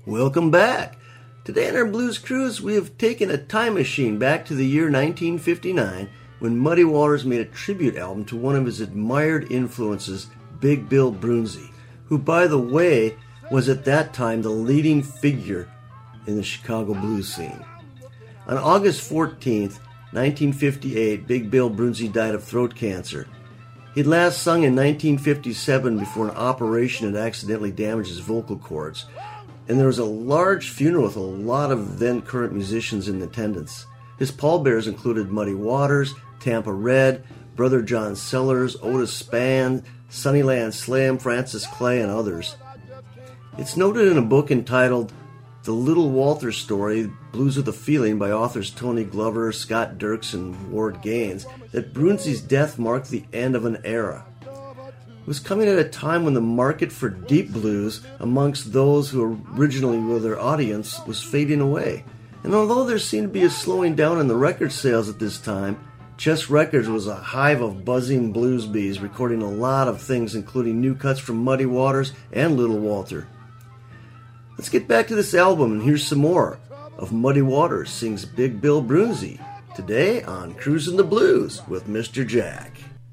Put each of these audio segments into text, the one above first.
Welcome back. Today on our Blues Cruise, we have taken a time machine back to the year 1959 when Muddy Waters made a tribute album to one of his admired influences, Big Bill Broonzy, who, by the way, was at that time the leading figure in the Chicago blues scene. On August 14th, 1958, Big Bill Broonzy died of throat cancer. He'd last sung in 1957 before an operation had accidentally damaged his vocal cords, and there was a large funeral with a lot of then-current musicians in attendance. His pallbearers included Muddy Waters, Tampa Red, Brother John Sellers, Otis Spann, Sunnyland Slim, Francis Clay, and others. It's noted in a book entitled The Little Walter Story, Blues with a Feeling by authors Tony Glover, Scott Dirks, and Ward Gaines that Broonzy's death marked the end of an era. It was coming at a time when the market for deep blues amongst those who originally were their audience was fading away. And although there seemed to be a slowing down in the record sales at this time, Chess Records was a hive of buzzing blues bees, recording a lot of things, including new cuts from Muddy Waters and Little Walter. Let's get back to this album and hear some more of Muddy Waters sings Big Bill Broonzy today on Cruisin' the Blues with Mr. Jack.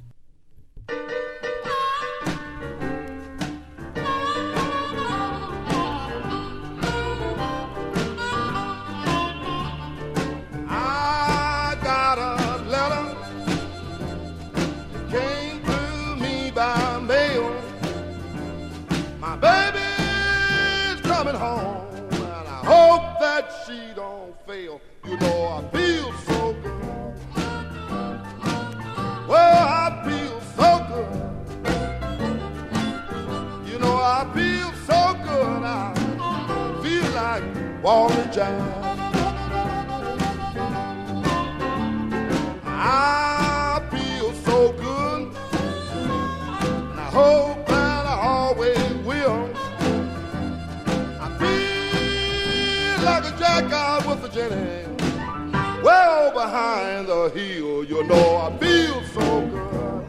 I feel so good, and I hope that I always will. I feel like a jack out with a Jenny, well behind the hill. You know I feel so good.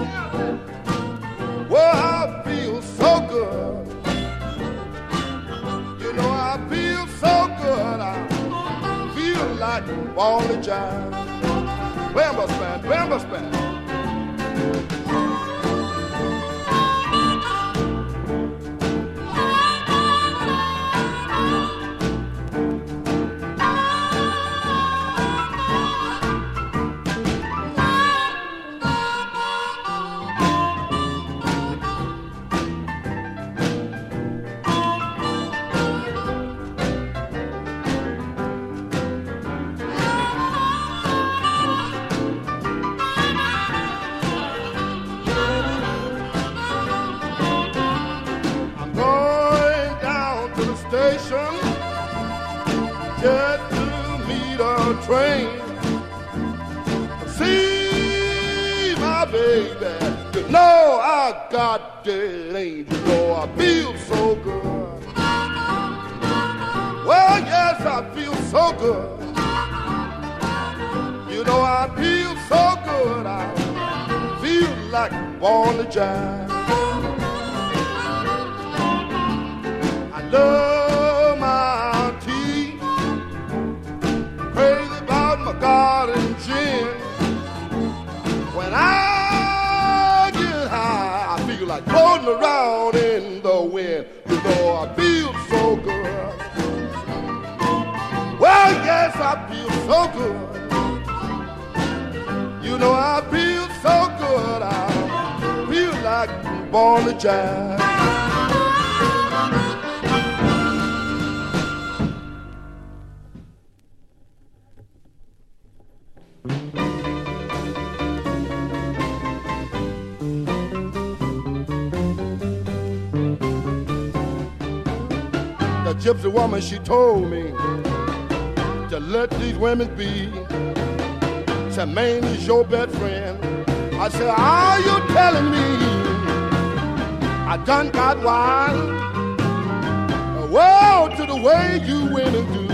Well, I feel so good. You know I feel so good. I feel like Wally Jive. Bambus band, bambus band. Just to meet a train, see my baby. You know I got that angel. You know I feel so good. Well, yes, I feel so good. You know I feel so good. I feel like born to jive. I love my tea, crazy about my garden gin. When I get high, I feel like floating around in the wind. You know I feel so good. Well, yes, I feel so good. You know I feel so good. I feel like born to jive. The gypsy woman, she told me to let these women be. Said, man, is your best friend. I said, are you telling me I done got wild? Well, to the way you women do.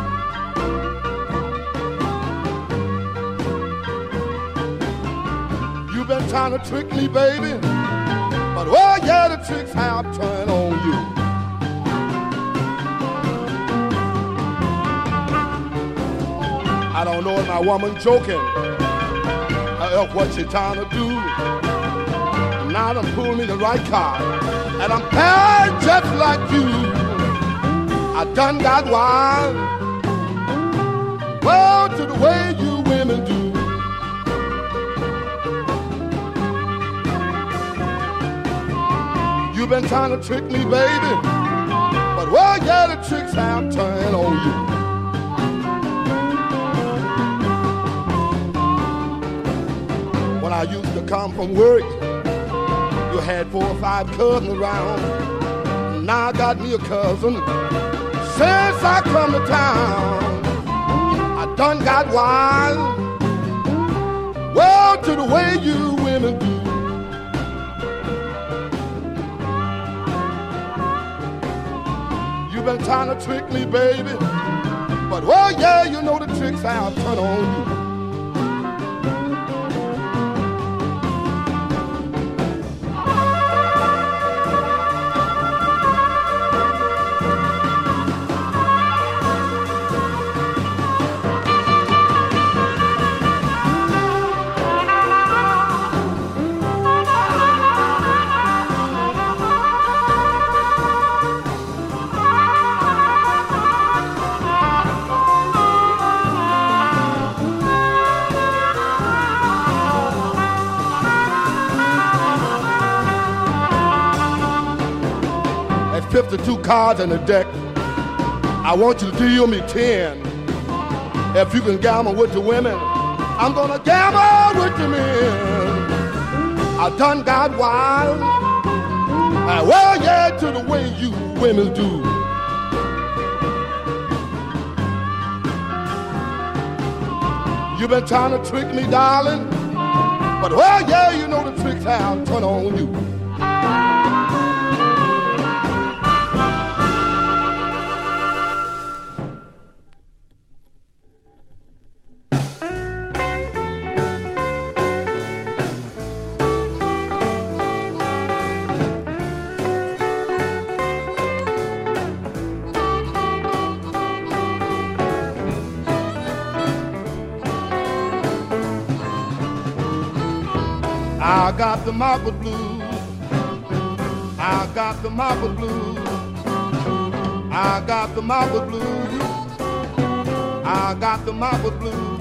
You been trying to trick me, baby, but well, yeah, the tricks have turned on you. I don't know if my woman joking or what she trying to do. Now done pulled me the right car, and I'm paired just like you. I done got wild, well, to the way you women do. You've been trying to trick me, baby, but well, yeah, the tricks have turned on you. When I used to come from work, you had 4 or 5 cousins around. Now I got me a cousin. Since I come to town, I done got wild, well, to the way you women do. You've been trying to trick me, baby, but well, yeah, you know the tricks have turned on you. At 52 cards in the deck, I want you to deal me 10. If you can gamble with the women, I'm gonna gamble with the men. I done got wild, well, yeah, to the way you women do. You've been trying to trick me, darling, but well, yeah, you know the tricks have turned on you. I got the marble blues. I got the marble blues. I got the marble blues. I got the marble blues.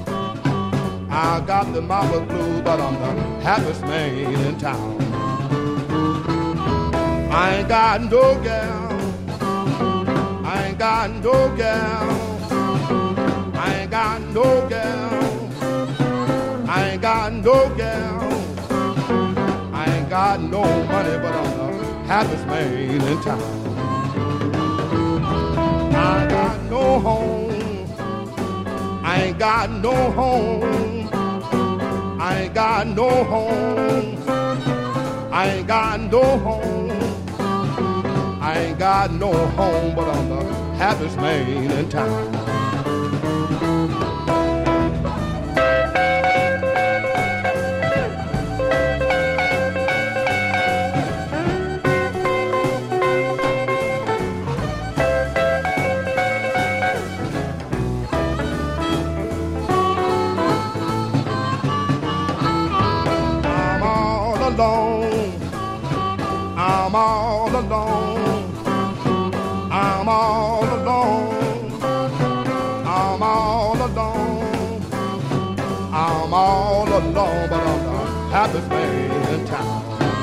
I got the marble blues, but I'm the happiest man in town. I ain't got no gal. I ain't got no gal. I ain't got no gal. I ain't got no gal. I ain't got no money, but I'm the happiest man in town. I ain't got no home. I ain't got no home. I ain't got no home. I ain't got no home. I ain't got no home, but I'm the happiest man in town. I'm all alone. I'm all alone. I'm all alone. I'm all alone, but I'm the happiest man in town.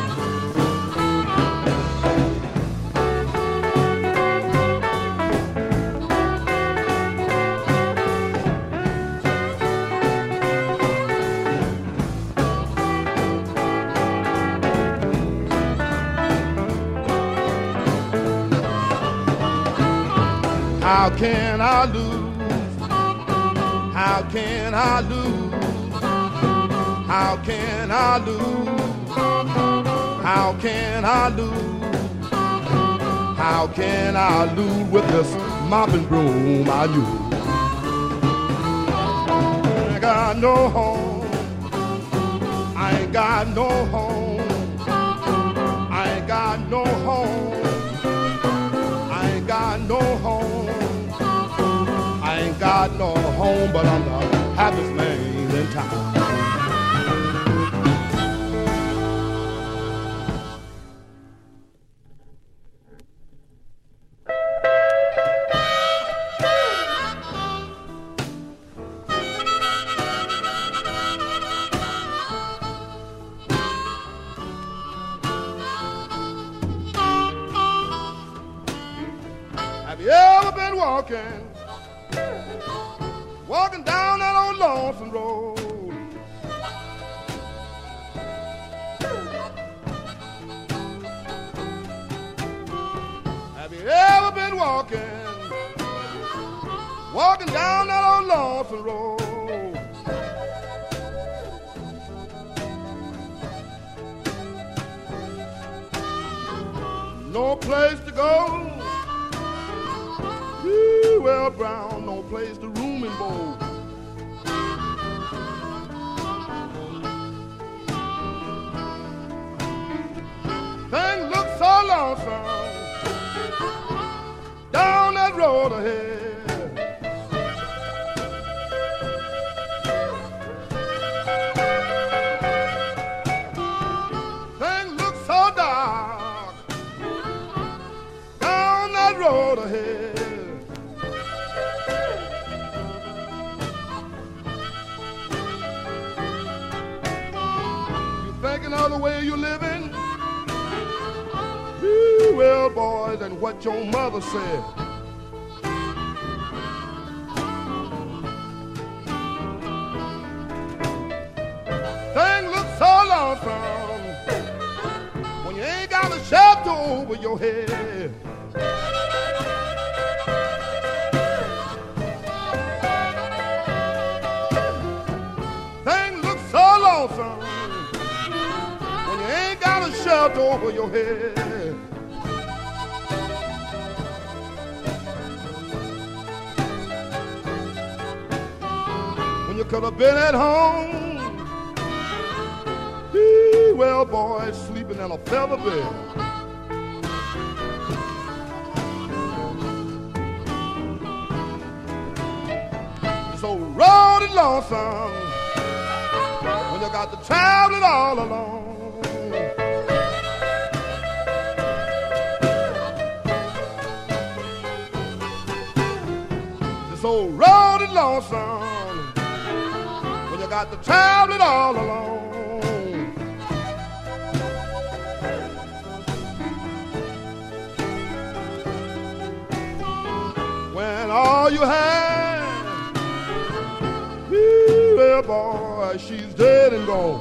How can I lose? How can I lose? How can I lose? How can I lose? How can I lose with this mopping broom I use? I ain't got no home. I ain't got no home. I ain't got no home. I ain't got no home. I ain't got got no home, but I'm the happiest man in town. Have you ever been walking down that old lonesome road? Have you ever been walking down that old lonesome road? No place to go. Well, Brown, no place to room and board. Things look so lonesome down that road ahead. Things look so dark down that road ahead. Another way you're living, well, boys, and what your mother said. Things look so lonesome when you ain't got a shelter over your head. Things look so lonesome, shelter over your head. When you could have been at home, well, boy, sleeping in a feather bed. So road is lonesome when you got to travel it all alone. So road is lonesome when you got to travel it all alone. When all you had, well, boy, she's dead and gone.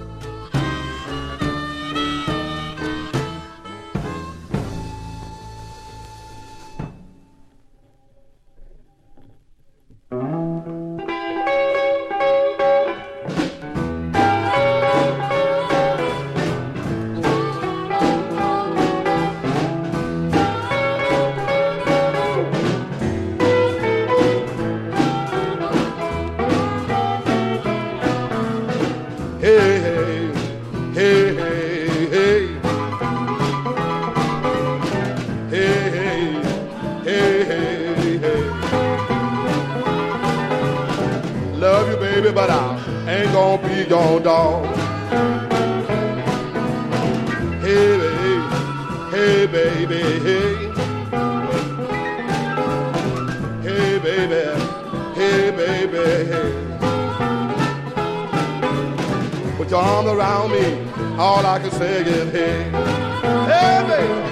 But I ain't gonna be your dog. Hey, baby, hey. Hey, baby, hey. Put your arms around me, all I can say is hey. Hey, baby.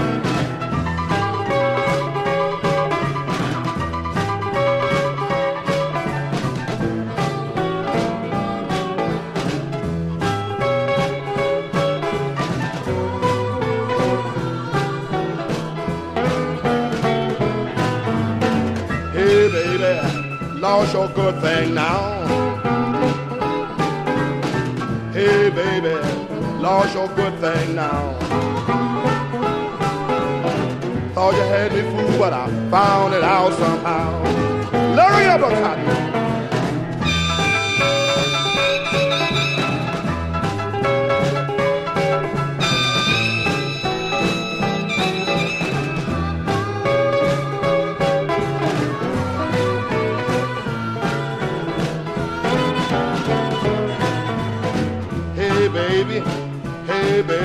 Lost your good thing now. Hey, baby, lost your good thing now. Thought you had me fooled, but I found it out somehow. Larry Uppercut.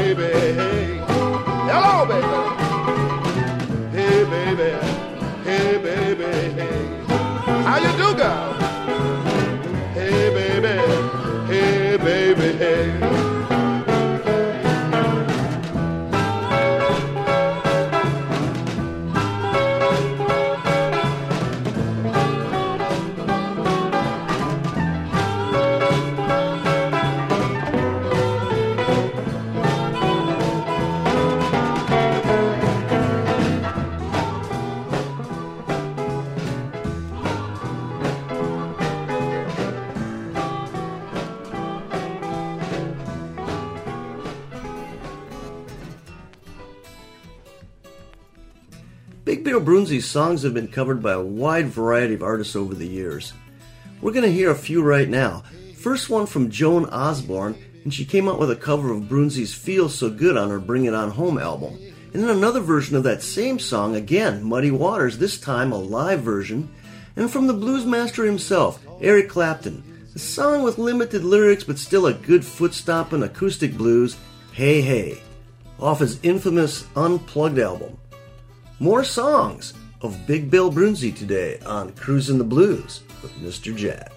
baby, hey. Hello, baby. Hey, baby. Hey, baby, hey. How you do, girl? Hey, baby. Hey, baby, hey. Big Bill Broonzy's songs have been covered by a wide variety of artists over the years. We're going to hear a few right now. First one from Joan Osborne, and she came out with a cover of Broonzy's Feel So Good on her Bring It On Home album. And then another version of that same song, again, Muddy Waters, this time a live version. And from the blues master himself, Eric Clapton, a song with limited lyrics but still a good foot-stomping acoustic blues, Hey Hey, off his infamous Unplugged album. More songs of Big Bill Broonzy today on Cruisin' the Blues with Mr. Jack.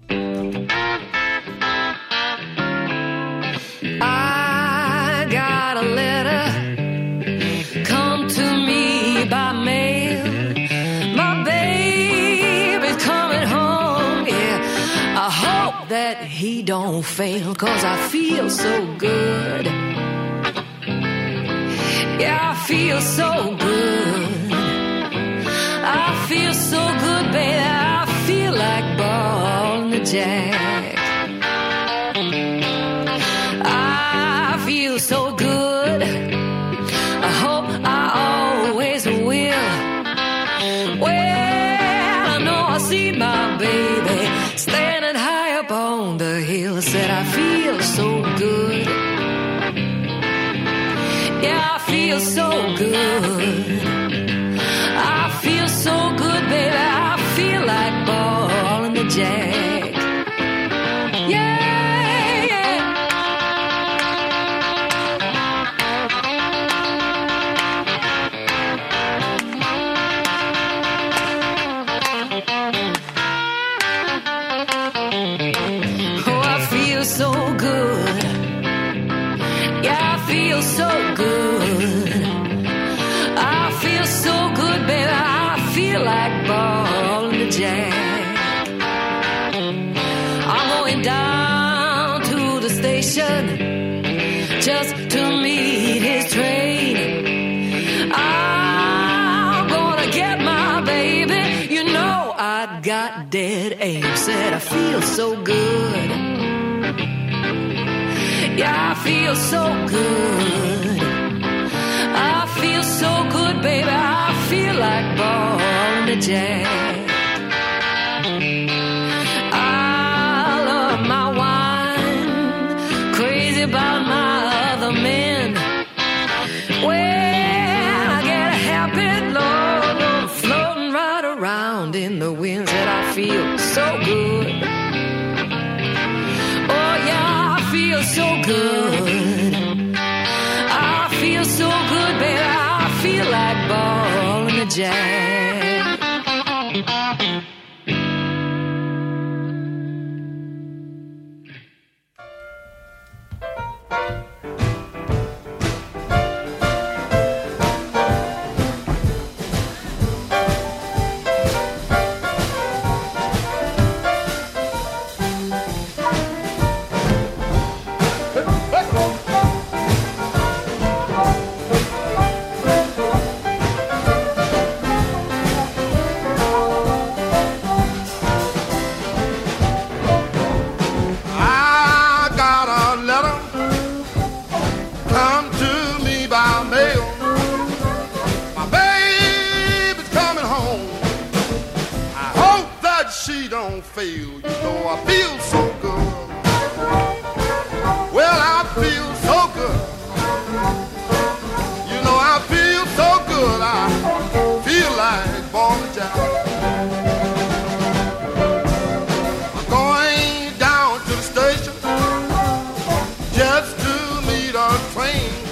I got a letter come to me by mail. My baby's coming home, yeah. I hope that he don't fail, 'cause I feel so good. Yeah, I feel so good. I feel so good, baby. I feel like balling the jack. I feel so good. I hope I always will. Well, I know I see my baby standing high up on the hill. Said I feel so good. Yeah, I feel so good. I feel so good, baby. I feel like balling the jack. Yeah, yeah. Oh, I feel so good. Yeah, I feel so good. I feel so good, baby. I feel like balling the jack. I'm going down to the station just to meet his train. I'm gonna get my baby. You know I got dead aim. Said I feel so good. Yeah, I feel so good. I feel so good, baby. I feel like balling the jack. I love my wine, crazy about my other men. When I get a happy, Lord, I'm floating right around in the winds. That I feel so good. Oh yeah, I feel so good. I feel so good, baby. I feel like balling the jack. She don't fail, you know I feel so good. Well, I feel so good. You know I feel so good. I feel like balling jack. I'm going down to the station just to meet a train.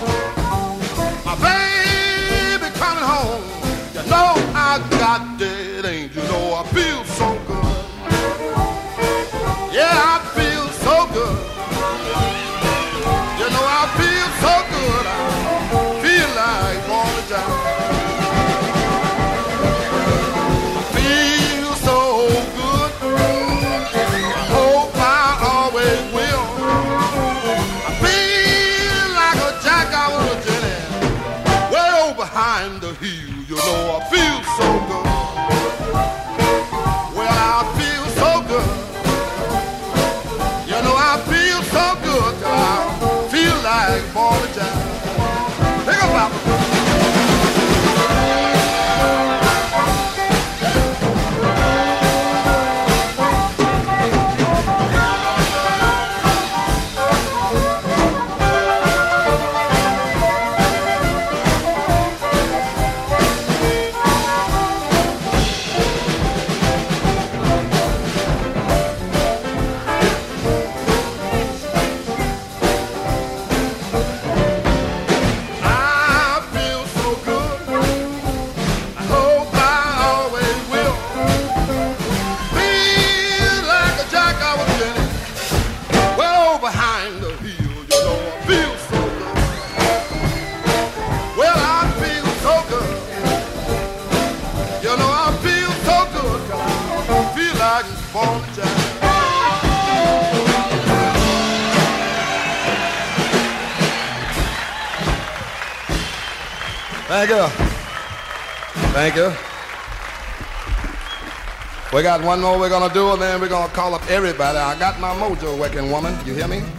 Thank you. Thank you. We got one more we're going to do, and then we're going to call up everybody. I got my mojo working, woman. You hear me?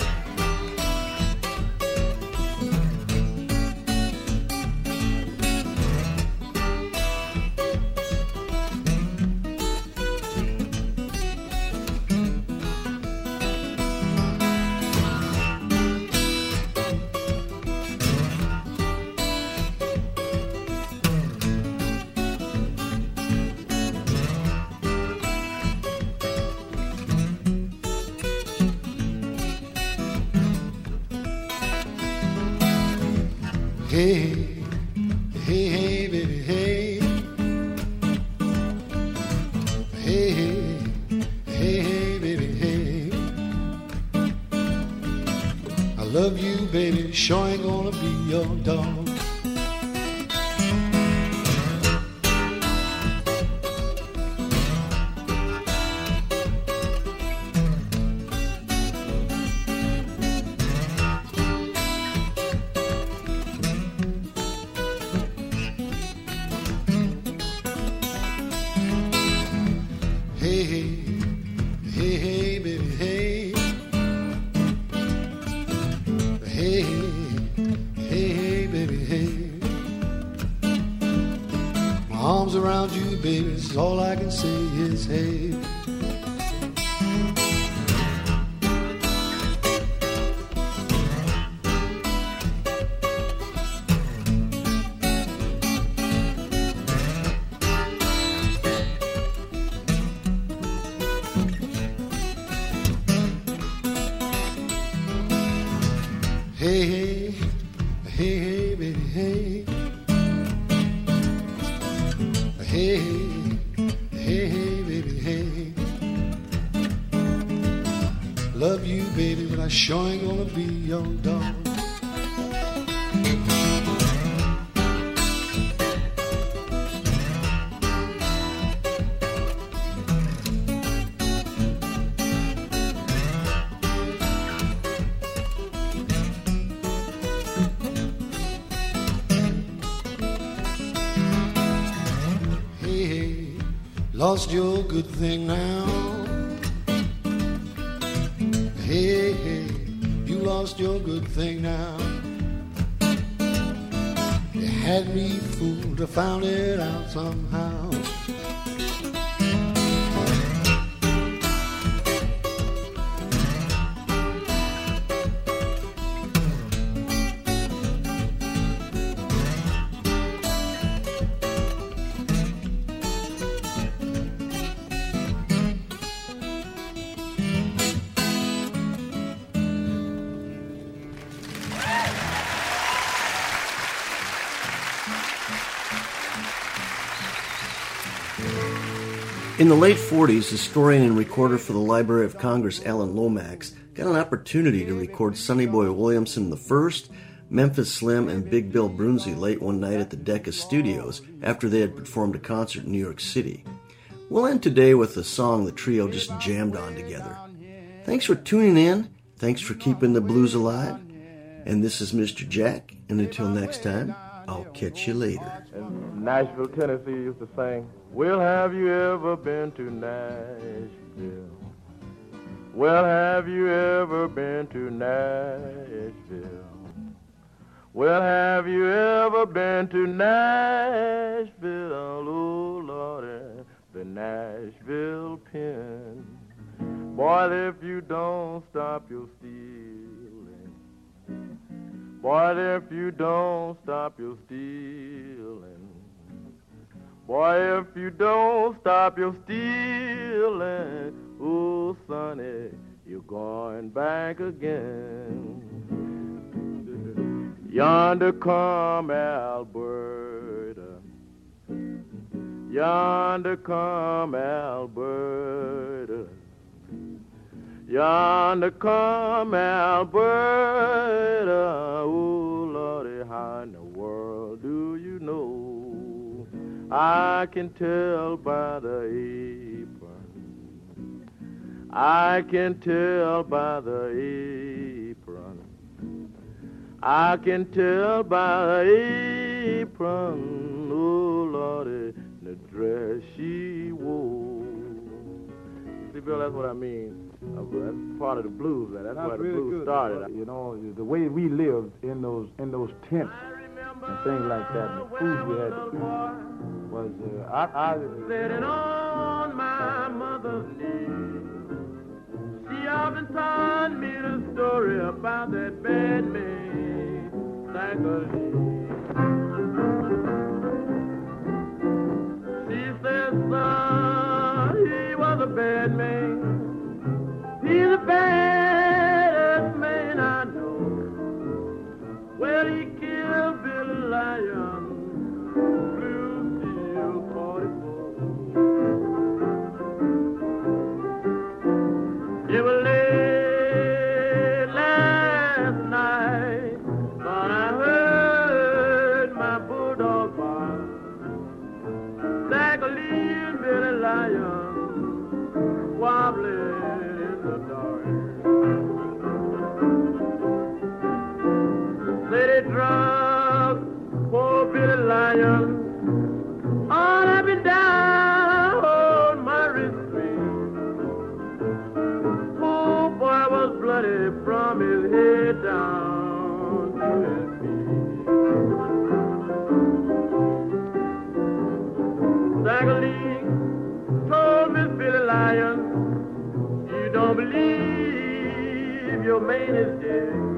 Hey, hey, hey, baby, hey. Hey, hey, hey, hey, baby, hey. I love you, baby, sure ain't gonna be your dog. Hey, hey, hey, baby, hey. Hey, hey, baby, hey. My arms around you, baby, is all I can say is hey. Hey, hey, hey, hey, baby, hey. Hey, hey, hey, baby, hey. Love you, baby, but I sure ain't gonna be your dog. Lost your good thing now. Hey, hey, you lost your good thing now. You had me fooled, I found it out somehow. In the late 40s, historian and recorder for the Library of Congress Alan Lomax got an opportunity to record Sonny Boy Williamson I, Memphis Slim, and Big Bill Broonzy late one night at the Decca Studios after they had performed a concert in New York City. We'll end today with a song the trio just jammed on together. Thanks for tuning in, thanks for keeping the blues alive, and this is Mr. Jack, and until next time, I'll catch you later. In Nashville, Tennessee used to sing, well, have you ever been to Nashville? Well, have you ever been to Nashville? Well, have you ever been to Nashville? Oh, Lordy, the Nashville Pen. Boy, if you don't stop your stealing. Boy, if you don't stop your stealing. Boy, if you don't stop your stealing, oh, sonny, you're going back again. Yonder come Alberta. Yonder come Alberta. Yonder come Alberta. Oh, Lordy, how in the world do you know? I can tell by the apron. I can tell by the apron. I can tell by the apron. apron, oh Lordy, the dress she wore. See, Bill, that's what I mean. That's part of the blues, man. That's where the blues started. You know, the way we lived in those tents and things like that, and the food we had to eat was, I sitting on my mother's knee. She often told me the story about that bad man, Thackeray. She said, son, he was a bad man. He's the baddest man I know. Well, he killed Billy Lyon, Blue Steel 44. It was late last night, but I heard my bulldog bark. Zachary and Billy Lyon wobbling. They drug poor Billy Lyon all up and down Murray Street. Poor boy was bloody from his head down to his feet. Zachary told Miss Billy Lyon, you don't believe your man is dead.